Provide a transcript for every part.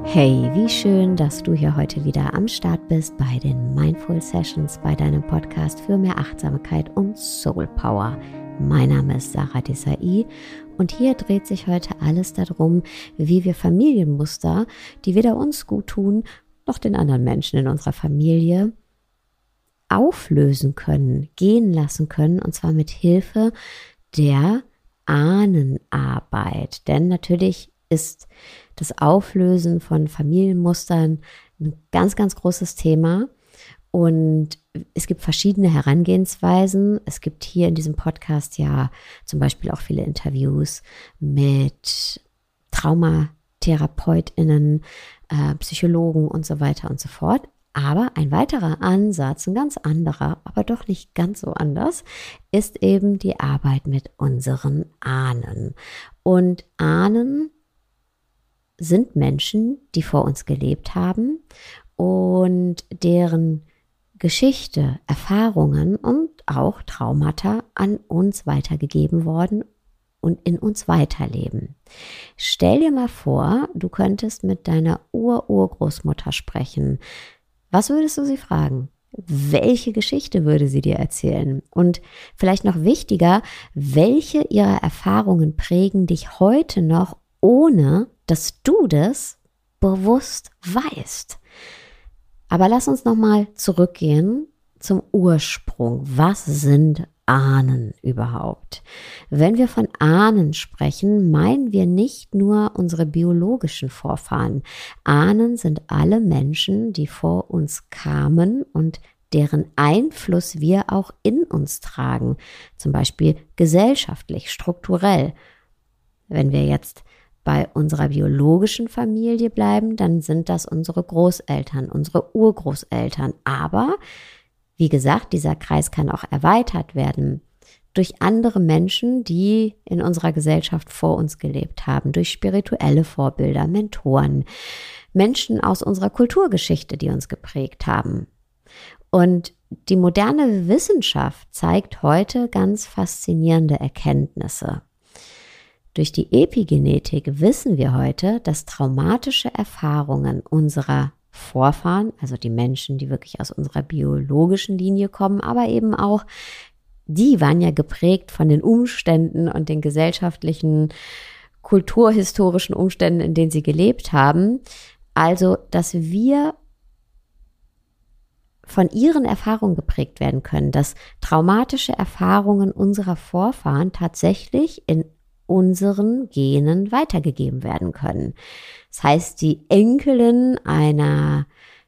Hey, wie schön, dass du hier heute wieder am Start bist bei den Mindful Sessions, bei deinem Podcast für mehr Achtsamkeit und Soul Power. Mein Name ist Sarah Desai und hier dreht sich heute alles darum, wie wir Familienmuster, die weder uns gut tun, noch den anderen Menschen in unserer Familie, auflösen können, gehen lassen können, und zwar mit Hilfe der Ahnenarbeit. Denn natürlich ist das Auflösen von Familienmustern ein ganz, ganz großes Thema. Und es gibt verschiedene Herangehensweisen. Es gibt hier in diesem Podcast ja zum Beispiel auch viele Interviews mit TraumatherapeutInnen, Psychologen und so weiter und so fort. Aber ein weiterer Ansatz, ein ganz anderer, aber doch nicht ganz so anders, ist eben die Arbeit mit unseren Ahnen. Und Ahnen sind Menschen, die vor uns gelebt haben und deren Geschichte, Erfahrungen und auch Traumata an uns weitergegeben worden und in uns weiterleben. Stell dir mal vor, du könntest mit deiner Urgroßmutter sprechen. Was würdest du sie fragen? Welche Geschichte würde sie dir erzählen? Und vielleicht noch wichtiger, welche ihrer Erfahrungen prägen dich heute noch, ohne dass du das bewusst weißt? Aber lass uns nochmal zurückgehen zum Ursprung. Was sind Ahnen überhaupt? Wenn wir von Ahnen sprechen, meinen wir nicht nur unsere biologischen Vorfahren. Ahnen sind alle Menschen, die vor uns kamen und deren Einfluss wir auch in uns tragen. Zum Beispiel gesellschaftlich, strukturell. Wenn wir jetzt bei unserer biologischen Familie bleiben, dann sind das unsere Großeltern, unsere Urgroßeltern. Aber wie gesagt, dieser Kreis kann auch erweitert werden durch andere Menschen, die in unserer Gesellschaft vor uns gelebt haben, durch spirituelle Vorbilder, Mentoren, Menschen aus unserer Kulturgeschichte, die uns geprägt haben. Und die moderne Wissenschaft zeigt heute ganz faszinierende Erkenntnisse. Durch die Epigenetik wissen wir heute, dass traumatische Erfahrungen unserer Vorfahren, also die Menschen, die wirklich aus unserer biologischen Linie kommen, aber eben auch, die waren ja geprägt von den Umständen und den gesellschaftlichen, kulturhistorischen Umständen, in denen sie gelebt haben. Also, dass wir von ihren Erfahrungen geprägt werden können, dass traumatische Erfahrungen unserer Vorfahren tatsächlich in unseren Genen weitergegeben werden können. Das heißt, die Enkelin einer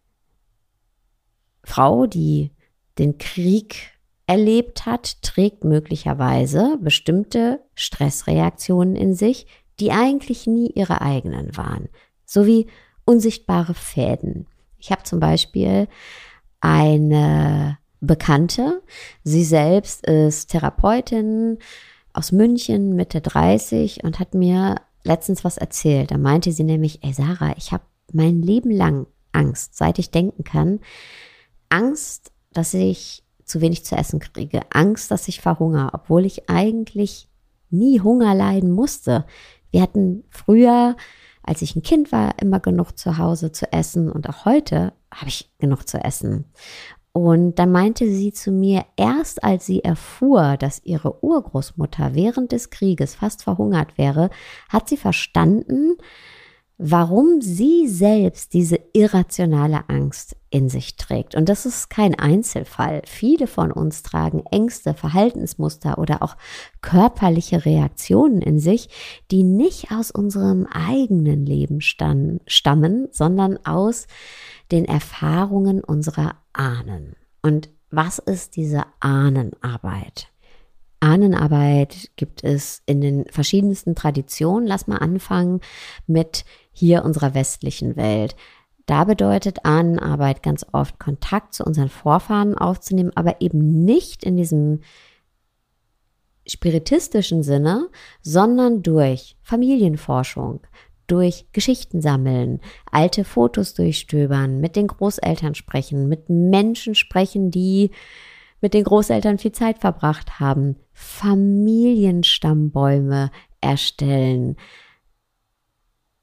Frau, die den Krieg erlebt hat, trägt möglicherweise bestimmte Stressreaktionen in sich, die eigentlich nie ihre eigenen waren, sowie unsichtbare Fäden. Ich habe zum Beispiel eine Bekannte, sie selbst ist Therapeutin aus München, Mitte 30, und hat mir letztens was erzählt. Da meinte sie nämlich, ey Sarah, ich habe mein Leben lang Angst, seit ich denken kann. Angst, dass ich zu wenig zu essen kriege. Angst, dass ich verhungere, obwohl ich eigentlich nie Hunger leiden musste. Wir hatten früher, als ich ein Kind war, immer genug zu Hause zu essen, und auch heute habe ich genug zu essen. Und dann meinte sie zu mir, erst als sie erfuhr, dass ihre Urgroßmutter während des Krieges fast verhungert wäre, hat sie verstanden, warum sie selbst diese irrationale Angst in sich trägt. Und das ist kein Einzelfall. Viele von uns tragen Ängste, Verhaltensmuster oder auch körperliche Reaktionen in sich, die nicht aus unserem eigenen Leben stammen, sondern aus den Erfahrungen unserer Ahnen. Und was ist diese Ahnenarbeit? Ahnenarbeit gibt es in den verschiedensten Traditionen. Lass mal anfangen mit hier unserer westlichen Welt. Da bedeutet Ahnenarbeit ganz oft, Kontakt zu unseren Vorfahren aufzunehmen, aber eben nicht in diesem spiritistischen Sinne, sondern durch Familienforschung, durch Geschichten sammeln, alte Fotos durchstöbern, mit den Großeltern sprechen, mit Menschen sprechen, die mit den Großeltern viel Zeit verbracht haben, Familienstammbäume erstellen,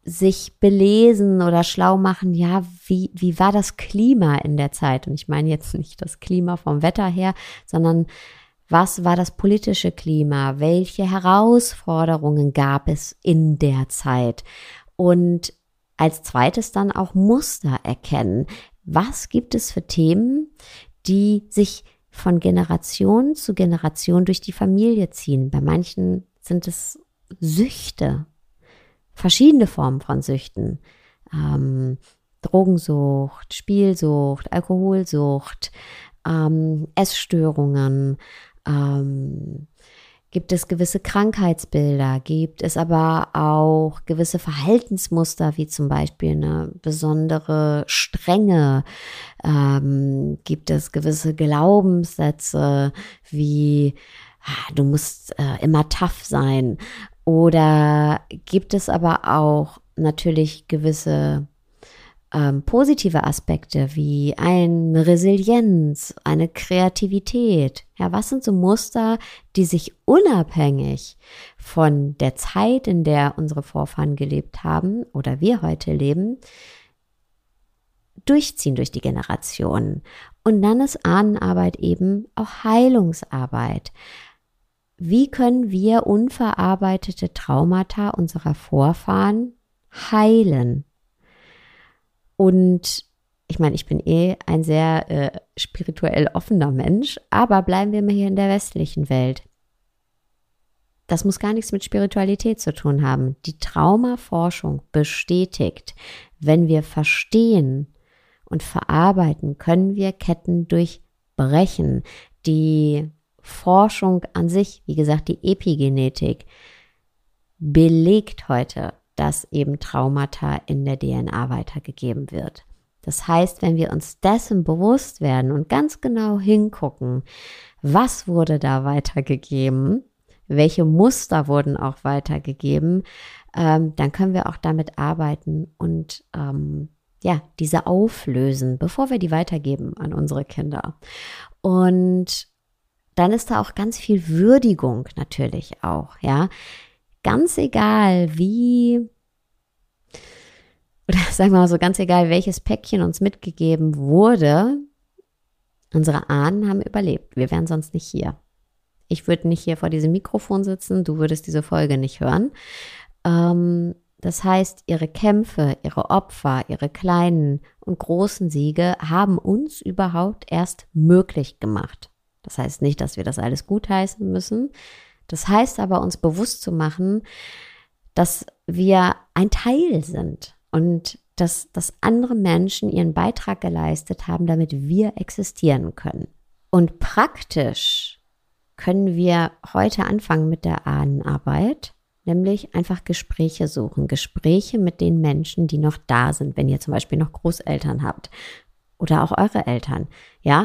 sich belesen oder schlau machen, ja, wie war das Klima in der Zeit? Und ich meine jetzt nicht das Klima vom Wetter her, sondern was war das politische Klima? Welche Herausforderungen gab es in der Zeit? Und als zweites dann auch Muster erkennen. Was gibt es für Themen, die sich von Generation zu Generation durch die Familie ziehen? Bei manchen sind es Süchte, verschiedene Formen von Süchten. Drogensucht, Spielsucht, Alkoholsucht, Essstörungen, gibt es gewisse Krankheitsbilder, gibt es aber auch gewisse Verhaltensmuster, wie zum Beispiel eine besondere Strenge, gibt es gewisse Glaubenssätze, wie du musst immer tough sein, oder gibt es aber auch natürlich gewisse positive Aspekte wie eine Resilienz, eine Kreativität. Ja, was sind so Muster, die sich unabhängig von der Zeit, in der unsere Vorfahren gelebt haben oder wir heute leben, durchziehen durch die Generationen? Und dann ist Ahnenarbeit eben auch Heilungsarbeit. Wie können wir unverarbeitete Traumata unserer Vorfahren heilen? Und ich meine, ich bin ein sehr spirituell offener Mensch, aber bleiben wir mal hier in der westlichen Welt. Das muss gar nichts mit Spiritualität zu tun haben. Die Traumaforschung bestätigt, wenn wir verstehen und verarbeiten, können wir Ketten durchbrechen. Die Forschung an sich, wie gesagt, die Epigenetik, belegt heute, dass eben Traumata in der DNA weitergegeben wird. Das heißt, wenn wir uns dessen bewusst werden und ganz genau hingucken, was wurde da weitergegeben, welche Muster wurden auch weitergegeben, dann können wir auch damit arbeiten und diese auflösen, bevor wir die weitergeben an unsere Kinder. Und dann ist da auch ganz viel Würdigung natürlich auch, ja. Ganz egal wie, oder sagen wir mal so, ganz egal welches Päckchen uns mitgegeben wurde, unsere Ahnen haben überlebt. Wir wären sonst nicht hier. Ich würde nicht hier vor diesem Mikrofon sitzen, du würdest diese Folge nicht hören. Das heißt, ihre Kämpfe, ihre Opfer, ihre kleinen und großen Siege haben uns überhaupt erst möglich gemacht. Das heißt nicht, dass wir das alles gutheißen müssen. Das heißt aber, uns bewusst zu machen, dass wir ein Teil sind und dass andere Menschen ihren Beitrag geleistet haben, damit wir existieren können. Und praktisch können wir heute anfangen mit der Ahnenarbeit, nämlich einfach Gespräche suchen. Gespräche mit den Menschen, die noch da sind, wenn ihr zum Beispiel noch Großeltern habt oder auch eure Eltern. Ja,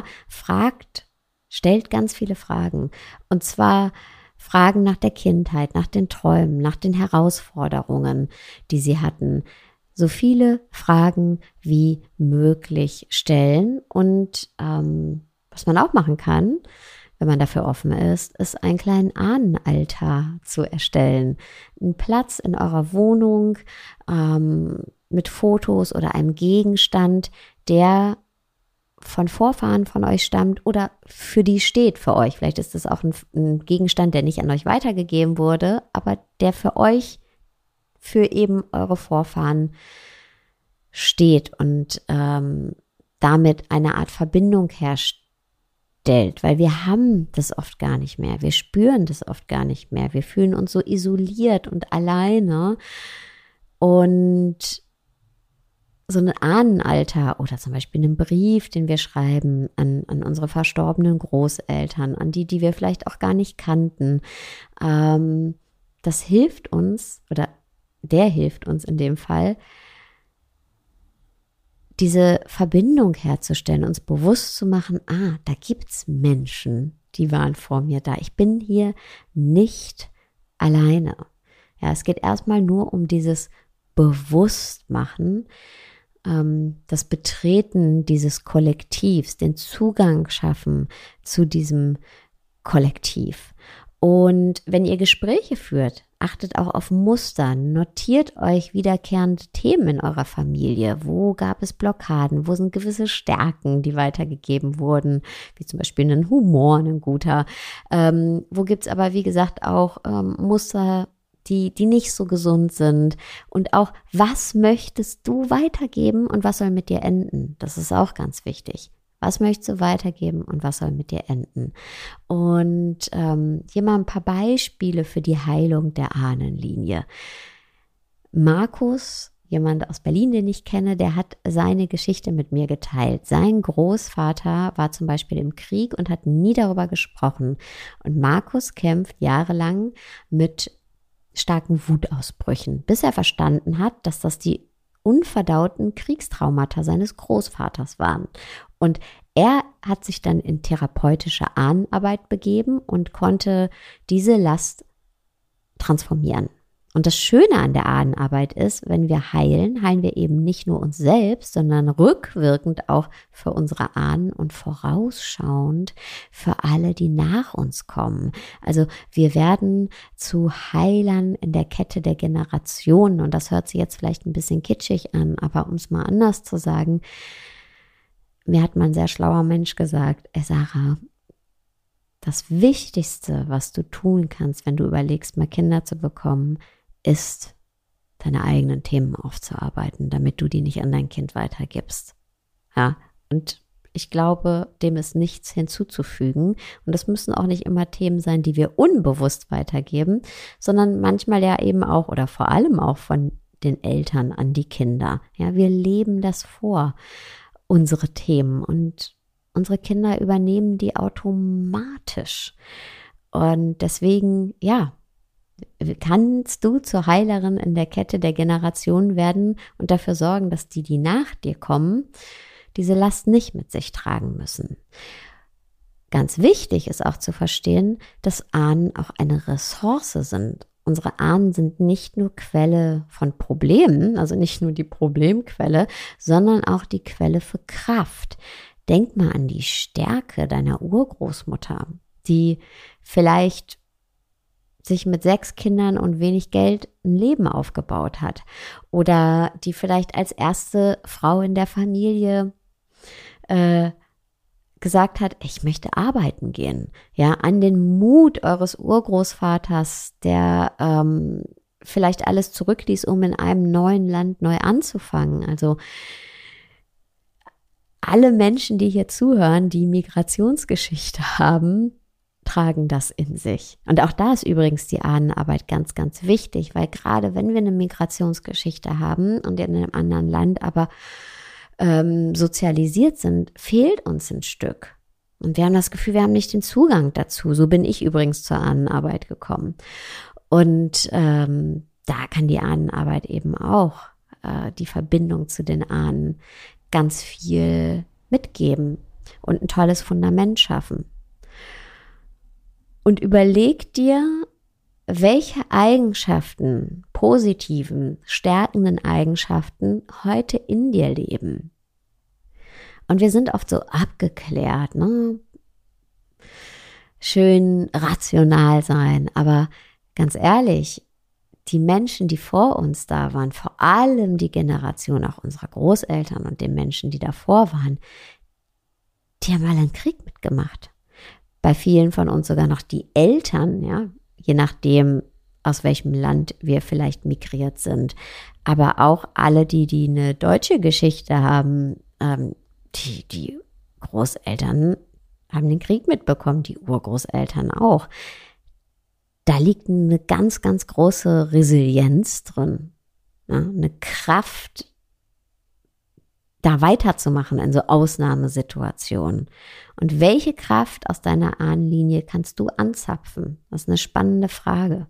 stellt ganz viele Fragen. Und zwar Fragen nach der Kindheit, nach den Träumen, nach den Herausforderungen, die sie hatten. So viele Fragen wie möglich stellen. Und was man auch machen kann, wenn man dafür offen ist einen kleinen Ahnenaltar zu erstellen. Einen Platz in eurer Wohnung mit Fotos oder einem Gegenstand, der von Vorfahren von euch stammt oder für die steht für euch. Vielleicht ist das auch ein Gegenstand, der nicht an euch weitergegeben wurde, aber der für euch, für eben eure Vorfahren steht und damit eine Art Verbindung herstellt, weil wir haben das oft gar nicht mehr. Wir spüren das oft gar nicht mehr. Wir fühlen uns so isoliert und alleine, und so ein Ahnenaltar oder zum Beispiel einen Brief, den wir schreiben an unsere verstorbenen Großeltern, an die wir vielleicht auch gar nicht kannten. Das hilft uns, oder der hilft uns in dem Fall, diese Verbindung herzustellen, uns bewusst zu machen, da gibt's Menschen, die waren vor mir da. Ich bin hier nicht alleine. Ja, es geht erstmal nur um dieses Bewusstmachen, das Betreten dieses Kollektivs, den Zugang schaffen zu diesem Kollektiv. Und wenn ihr Gespräche führt, Achtet auch auf Muster. Notiert euch wiederkehrende Themen in eurer Familie. Wo gab es Blockaden? Wo sind gewisse Stärken, die weitergegeben wurden? Wie zum Beispiel ein Humor, ein guter. Wo gibt es aber, wie gesagt, auch Muster, die nicht so gesund sind. Und auch, was möchtest du weitergeben und was soll mit dir enden? Das ist auch ganz wichtig. Was möchtest du weitergeben und was soll mit dir enden? Und hier mal ein paar Beispiele für die Heilung der Ahnenlinie. Markus, jemand aus Berlin, den ich kenne, der hat seine Geschichte mit mir geteilt. Sein Großvater war zum Beispiel im Krieg und hat nie darüber gesprochen. Und Markus kämpft jahrelang mit starken Wutausbrüchen, bis er verstanden hat, dass das die unverdauten Kriegstraumata seines Großvaters waren. Und er hat sich dann in therapeutische Ahnenarbeit begeben und konnte diese Last transformieren. Und das Schöne an der Ahnenarbeit ist, wenn wir heilen, heilen wir eben nicht nur uns selbst, sondern rückwirkend auch für unsere Ahnen und vorausschauend für alle, die nach uns kommen. Also wir werden zu Heilern in der Kette der Generationen. Und das hört sich jetzt vielleicht ein bisschen kitschig an, aber um es mal anders zu sagen, mir hat mal ein sehr schlauer Mensch gesagt, Sarah, das Wichtigste, was du tun kannst, wenn du überlegst, mal Kinder zu bekommen, ist, deine eigenen Themen aufzuarbeiten, damit du die nicht an dein Kind weitergibst. Ja, und ich glaube, dem ist nichts hinzuzufügen. Und das müssen auch nicht immer Themen sein, die wir unbewusst weitergeben, sondern manchmal ja eben auch oder vor allem auch von den Eltern an die Kinder. Ja, wir leben das vor, unsere Themen, und unsere Kinder übernehmen die automatisch. Und deswegen, ja, kannst du zur Heilerin in der Kette der Generation werden und dafür sorgen, dass die nach dir kommen, diese Last nicht mit sich tragen müssen. Ganz wichtig ist auch zu verstehen, dass Ahnen auch eine Ressource sind. Unsere Ahnen sind nicht nur Quelle von Problemen, also nicht nur die Problemquelle, sondern auch die Quelle für Kraft. Denk mal an die Stärke deiner Urgroßmutter, die vielleicht sich mit 6 Kindern und wenig Geld ein Leben aufgebaut hat. Oder die vielleicht als erste Frau in der Familie gesagt hat, ich möchte arbeiten gehen. Ja, an den Mut eures Urgroßvaters, der vielleicht alles zurückließ, um in einem neuen Land neu anzufangen. Also alle Menschen, die hier zuhören, die Migrationsgeschichte haben, tragen das in sich. Und auch da ist übrigens die Ahnenarbeit ganz, ganz wichtig, weil gerade wenn wir eine Migrationsgeschichte haben und in einem anderen Land aber sozialisiert sind, fehlt uns ein Stück. Und wir haben das Gefühl, wir haben nicht den Zugang dazu. So bin ich übrigens zur Ahnenarbeit gekommen. Und da kann die Ahnenarbeit eben auch die Verbindung zu den Ahnen ganz viel mitgeben und ein tolles Fundament schaffen. Und überleg dir, welche Eigenschaften, positiven, stärkenden Eigenschaften heute in dir leben. Und wir sind oft so abgeklärt, ne? Schön rational sein, aber ganz ehrlich, die Menschen, die vor uns da waren, vor allem die Generation auch unserer Großeltern und den Menschen, die davor waren, die haben alle einen Krieg mitgemacht. Bei vielen von uns sogar noch die Eltern, ja, je nachdem, aus welchem Land wir vielleicht migriert sind. Aber auch alle, die eine deutsche Geschichte haben, die Großeltern haben den Krieg mitbekommen, die Urgroßeltern auch. Da liegt eine ganz, ganz große Resilienz drin, ne? Eine Kraft, da weiterzumachen in so Ausnahmesituationen. Und welche Kraft aus deiner Ahnenlinie kannst du anzapfen? Das ist eine spannende Frage.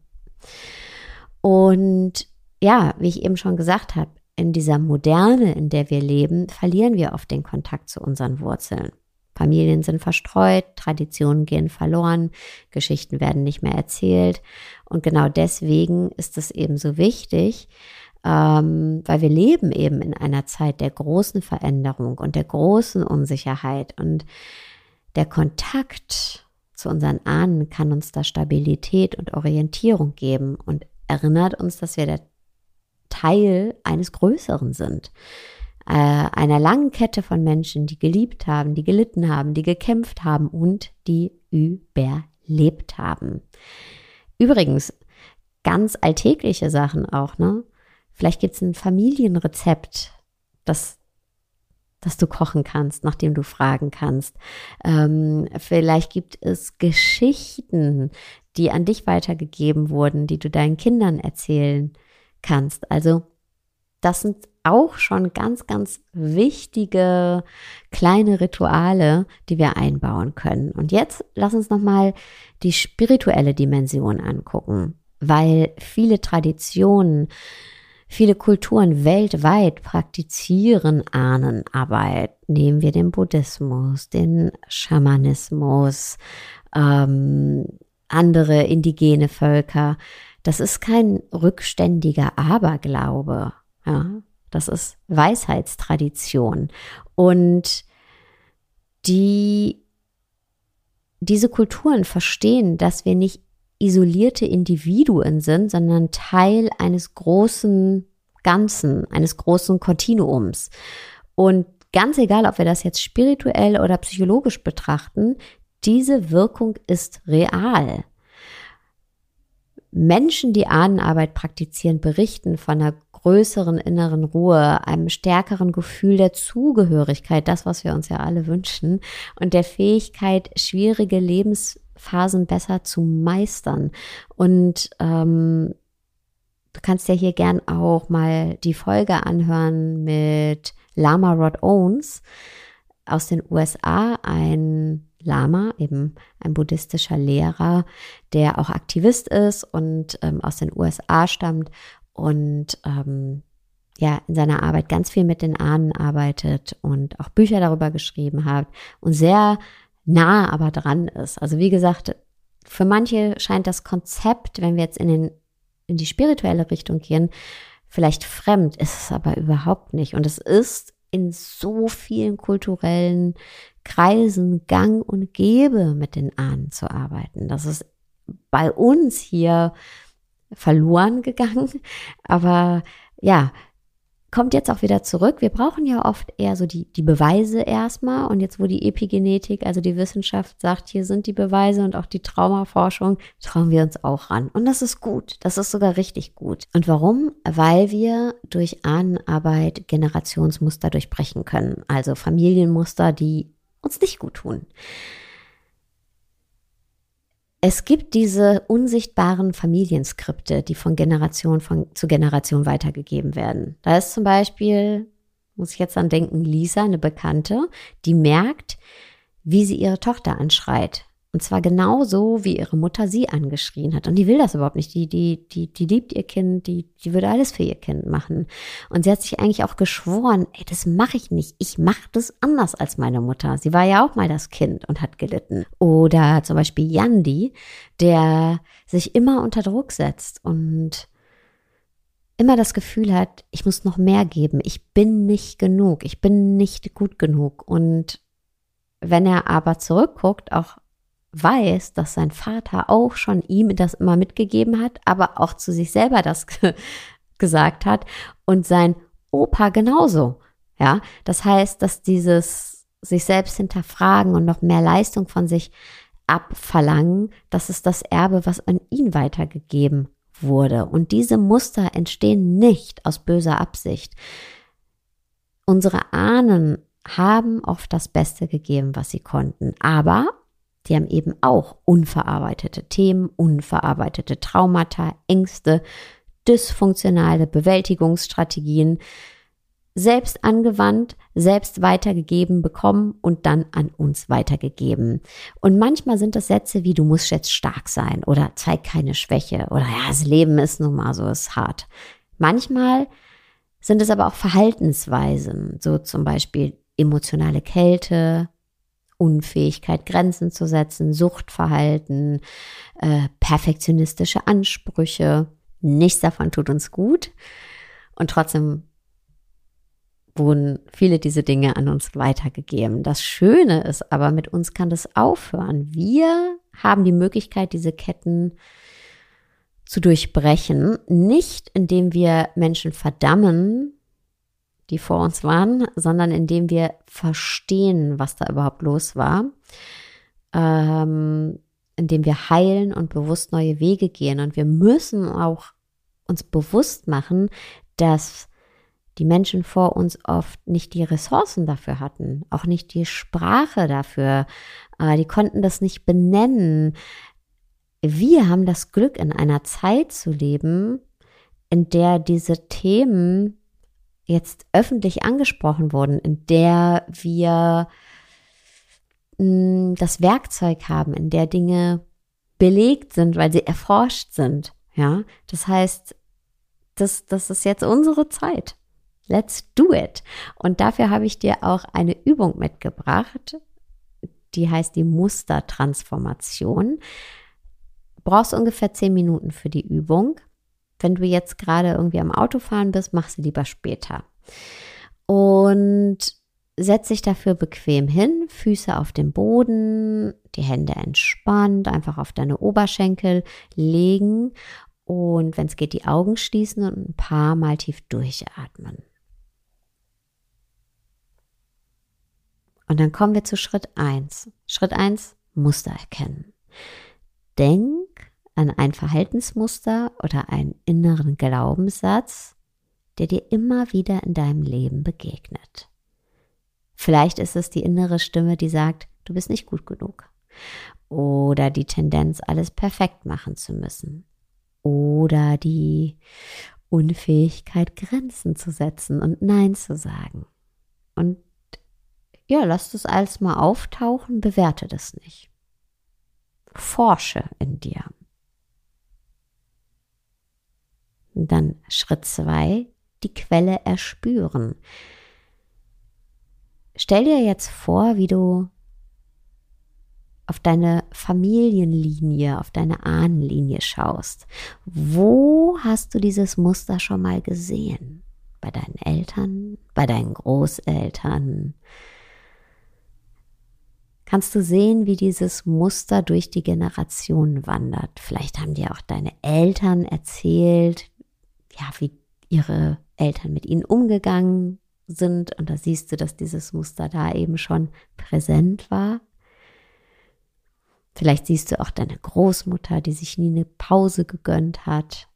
Und ja, wie ich eben schon gesagt habe, in dieser Moderne, in der wir leben, verlieren wir oft den Kontakt zu unseren Wurzeln. Familien sind verstreut, Traditionen gehen verloren, Geschichten werden nicht mehr erzählt. Und genau deswegen ist es eben so wichtig, weil wir leben eben in einer Zeit der großen Veränderung und der großen Unsicherheit. Und der Kontakt zu unseren Ahnen kann uns da Stabilität und Orientierung geben. Und erinnert uns, dass wir der Teil eines Größeren sind. Einer langen Kette von Menschen, die geliebt haben, die gelitten haben, die gekämpft haben und die überlebt haben. Übrigens, ganz alltägliche Sachen auch, ne? Vielleicht gibt es ein Familienrezept, das du kochen kannst, nach dem du fragen kannst. Vielleicht gibt es Geschichten, die an dich weitergegeben wurden, die du deinen Kindern erzählen kannst. Also das sind auch schon ganz, ganz wichtige kleine Rituale, die wir einbauen können. Und jetzt lass uns nochmal die spirituelle Dimension angucken, weil viele Traditionen, viele Kulturen weltweit praktizieren Ahnenarbeit. Nehmen wir den Buddhismus, den Schamanismus, andere indigene Völker. Das ist kein rückständiger Aberglaube. Ja, das ist Weisheitstradition. Und diese Kulturen verstehen, dass wir nicht isolierte Individuen sind, sondern Teil eines großen Ganzen, eines großen Kontinuums. Und ganz egal, ob wir das jetzt spirituell oder psychologisch betrachten, diese Wirkung ist real. Menschen, die Ahnenarbeit praktizieren, berichten von einer größeren inneren Ruhe, einem stärkeren Gefühl der Zugehörigkeit, das, was wir uns ja alle wünschen, und der Fähigkeit, schwierige Lebensphasen besser zu meistern. Und du kannst ja hier gern auch mal die Folge anhören mit Lama Rod Owens aus den USA, ein Lama, eben ein buddhistischer Lehrer, der auch Aktivist ist und aus den USA stammt und in seiner Arbeit ganz viel mit den Ahnen arbeitet und auch Bücher darüber geschrieben hat und sehr nah aber dran ist. Also wie gesagt, für manche scheint das Konzept, wenn wir jetzt in die spirituelle Richtung gehen, vielleicht fremd, ist es aber überhaupt nicht. Und es ist in so vielen kulturellen Kreisen gang und gäbe, mit den Ahnen zu arbeiten. Das ist bei uns hier verloren gegangen, aber ja, kommt jetzt auch wieder zurück. Wir brauchen ja oft eher so die Beweise erstmal, und jetzt, wo die Epigenetik, also die Wissenschaft sagt, hier sind die Beweise und auch die Traumaforschung, trauen wir uns auch ran. Und das ist gut, das ist sogar richtig gut. Und warum? Weil wir durch Ahnenarbeit Generationsmuster durchbrechen können, also Familienmuster, die uns nicht gut tun. Es gibt diese unsichtbaren Familienskripte, die von Generation zu Generation weitergegeben werden. Da ist zum Beispiel, muss ich jetzt an denken, Lisa, eine Bekannte, die merkt, wie sie ihre Tochter anschreit. Und zwar genauso, wie ihre Mutter sie angeschrien hat. Und die will das überhaupt nicht. Die liebt ihr Kind, die würde alles für ihr Kind machen. Und sie hat sich eigentlich auch geschworen, ey, das mache ich nicht. Ich mache das anders als meine Mutter. Sie war ja auch mal das Kind und hat gelitten. Oder zum Beispiel Yandi, der sich immer unter Druck setzt und immer das Gefühl hat, ich muss noch mehr geben. Ich bin nicht genug. Ich bin nicht gut genug. Und wenn er aber zurückguckt, auch weiß, dass sein Vater auch schon ihm das immer mitgegeben hat, aber auch zu sich selber das gesagt hat und sein Opa genauso. Ja, das heißt, dass dieses sich selbst hinterfragen und noch mehr Leistung von sich abverlangen, das ist das Erbe, was an ihn weitergegeben wurde. Und diese Muster entstehen nicht aus böser Absicht. Unsere Ahnen haben oft das Beste gegeben, was sie konnten, aber die haben eben auch unverarbeitete Themen, unverarbeitete Traumata, Ängste, dysfunktionale Bewältigungsstrategien, selbst angewandt, selbst weitergegeben bekommen und dann an uns weitergegeben. Und manchmal sind das Sätze wie, du musst jetzt stark sein oder zeig keine Schwäche oder ja, das Leben ist nun mal so, ist hart. Manchmal sind es aber auch Verhaltensweisen, so zum Beispiel emotionale Kälte, Unfähigkeit, Grenzen zu setzen, Suchtverhalten, perfektionistische Ansprüche. Nichts davon tut uns gut. Und trotzdem wurden viele dieser Dinge an uns weitergegeben. Das Schöne ist aber, mit uns kann das aufhören. Wir haben die Möglichkeit, diese Ketten zu durchbrechen, nicht indem wir Menschen verdammen, die vor uns waren, sondern indem wir verstehen, was da überhaupt los war, indem wir heilen und bewusst neue Wege gehen. Und wir müssen auch uns bewusst machen, dass die Menschen vor uns oft nicht die Ressourcen dafür hatten, auch nicht die Sprache dafür. Die konnten das nicht benennen. Wir haben das Glück, in einer Zeit zu leben, in der diese Themen jetzt öffentlich angesprochen wurden, in der wir das Werkzeug haben, in der Dinge belegt sind, weil sie erforscht sind. Ja, das heißt, das ist jetzt unsere Zeit. Let's do it. Und dafür habe ich dir auch eine Übung mitgebracht, die heißt die Mustertransformation. Du brauchst ungefähr 10 Minuten für die Übung. Wenn du jetzt gerade irgendwie am Autofahren bist, mach sie lieber später. Und setz dich dafür bequem hin, Füße auf dem Boden, die Hände entspannt, einfach auf deine Oberschenkel legen und wenn es geht, die Augen schließen und ein paar Mal tief durchatmen. Und dann kommen wir zu Schritt 1. Schritt 1, Muster erkennen. Denk an ein Verhaltensmuster oder einen inneren Glaubenssatz, der dir immer wieder in deinem Leben begegnet. Vielleicht ist es die innere Stimme, die sagt, du bist nicht gut genug. Oder die Tendenz, alles perfekt machen zu müssen. Oder die Unfähigkeit, Grenzen zu setzen und Nein zu sagen. Und ja, lass das alles mal auftauchen, bewerte das nicht. Forsche in dir. Und dann Schritt 2, die Quelle erspüren. Stell dir jetzt vor, wie du auf deine Familienlinie, auf deine Ahnenlinie schaust. Wo hast du dieses Muster schon mal gesehen? Bei deinen Eltern, bei deinen Großeltern? Kannst du sehen, wie dieses Muster durch die Generationen wandert? Vielleicht haben dir auch deine Eltern erzählt, ja, wie ihre Eltern mit ihnen umgegangen sind. Und da siehst du, dass dieses Muster da eben schon präsent war. Vielleicht siehst du auch deine Großmutter, die sich nie eine Pause gegönnt hat.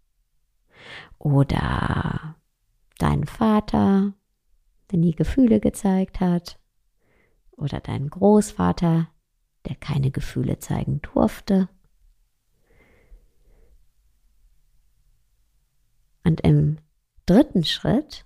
Oder deinen Vater, der nie Gefühle gezeigt hat. Oder deinen Großvater, der keine Gefühle zeigen durfte. Und im dritten Schritt,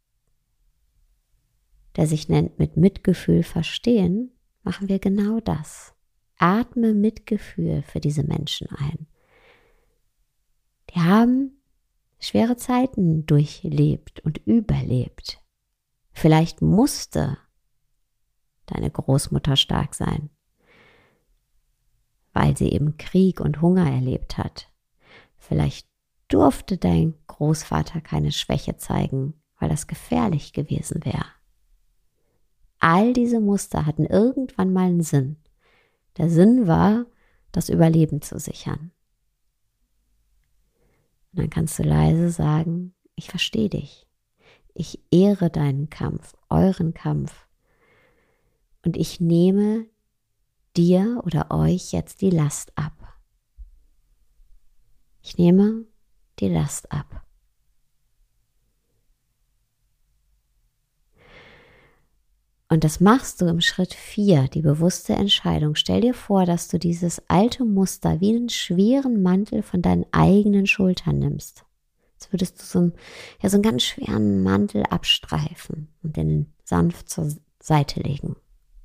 der sich nennt mit Mitgefühl verstehen, machen wir genau das. Atme Mitgefühl für diese Menschen ein. Die haben schwere Zeiten durchlebt und überlebt. Vielleicht musste deine Großmutter stark sein, weil sie eben Krieg und Hunger erlebt hat. Vielleicht durfte dein Großvater keine Schwäche zeigen, weil das gefährlich gewesen wäre. All diese Muster hatten irgendwann mal einen Sinn. Der Sinn war, das Überleben zu sichern. Und dann kannst du leise sagen, ich verstehe dich. Ich ehre deinen Kampf, euren Kampf. Und ich nehme dir oder euch jetzt die Last ab. Ich nehme die Last ab. Und das machst du im Schritt 4, die bewusste Entscheidung. Stell dir vor, dass du dieses alte Muster wie einen schweren Mantel von deinen eigenen Schultern nimmst. Als würdest du so einen ganz schweren Mantel abstreifen und den sanft zur Seite legen.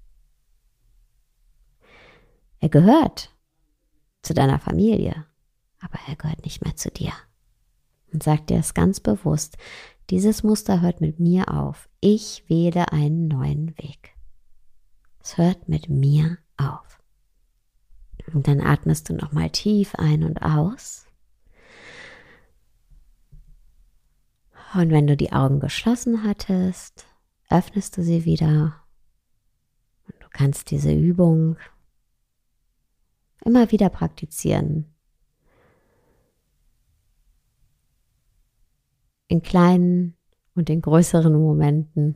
Er gehört zu deiner Familie, aber er gehört nicht mehr zu dir. Und sag dir es ganz bewusst, dieses Muster hört mit mir auf. Ich wähle einen neuen Weg. Es hört mit mir auf. Und dann atmest du nochmal tief ein und aus. Und wenn du die Augen geschlossen hattest, öffnest du sie wieder. Und du kannst diese Übung immer wieder praktizieren. in kleinen und in größeren Momenten.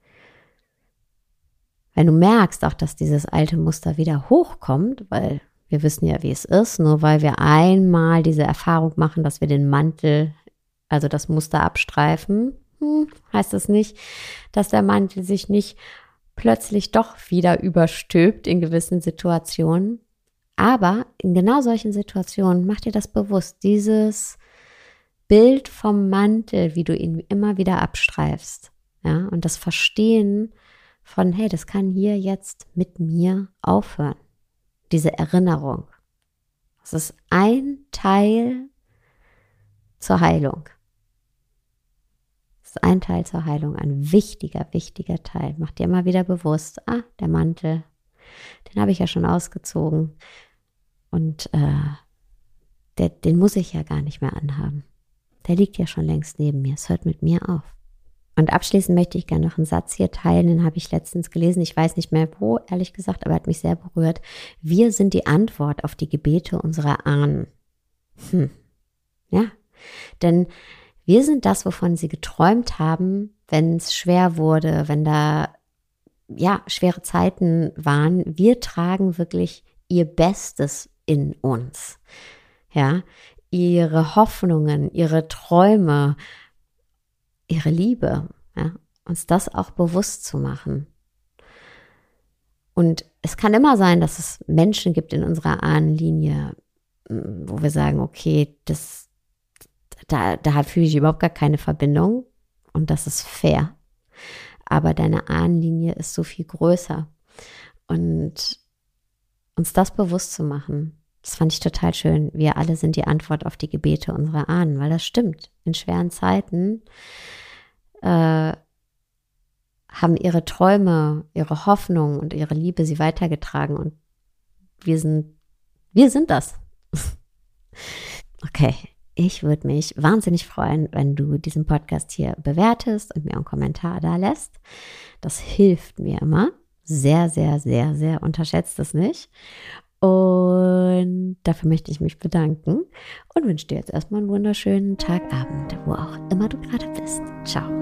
Wenn du merkst auch, dass dieses alte Muster wieder hochkommt, weil wir wissen ja, wie es ist, nur weil wir einmal diese Erfahrung machen, dass wir den Mantel, also das Muster abstreifen, heißt das nicht, dass der Mantel sich nicht plötzlich doch wieder überstülpt in gewissen Situationen. Aber in genau solchen Situationen mach dir das bewusst, dieses Bild vom Mantel, wie du ihn immer wieder abstreifst, ja, und das Verstehen von, hey, das kann hier jetzt mit mir aufhören. Diese Erinnerung. Das ist ein Teil zur Heilung. Das ist ein Teil zur Heilung, ein wichtiger Teil. Mach dir immer wieder bewusst, der Mantel, den habe ich ja schon ausgezogen und den muss ich ja gar nicht mehr anhaben. Der liegt ja schon längst neben mir, es hört mit mir auf. Und abschließend möchte ich gerne noch einen Satz hier teilen, den habe ich letztens gelesen, ich weiß nicht mehr wo, ehrlich gesagt, aber er hat mich sehr berührt. Wir sind die Antwort auf die Gebete unserer Ahnen. Ja, denn wir sind das, wovon sie geträumt haben, wenn es schwer wurde, wenn da schwere Zeiten waren. Wir tragen wirklich ihr Bestes in uns. Ja, ihre Hoffnungen, ihre Träume, ihre Liebe, ja, uns das auch bewusst zu machen. Und es kann immer sein, dass es Menschen gibt in unserer Ahnenlinie, wo wir sagen, okay, da fühle ich überhaupt gar keine Verbindung und das ist fair. Aber deine Ahnenlinie ist so viel größer. Und uns das bewusst zu machen, das fand ich total schön. Wir alle sind die Antwort auf die Gebete unserer Ahnen, weil das stimmt. In schweren Zeiten haben ihre Träume, ihre Hoffnung und ihre Liebe sie weitergetragen und wir sind das. Okay, ich würde mich wahnsinnig freuen, wenn du diesen Podcast hier bewertest und mir einen Kommentar da lässt. Das hilft mir immer. Sehr, sehr, sehr, sehr unterschätzt es nicht. Und dafür möchte ich mich bedanken und wünsche dir jetzt erstmal einen wunderschönen Tagabend, wo auch immer du gerade bist. Ciao.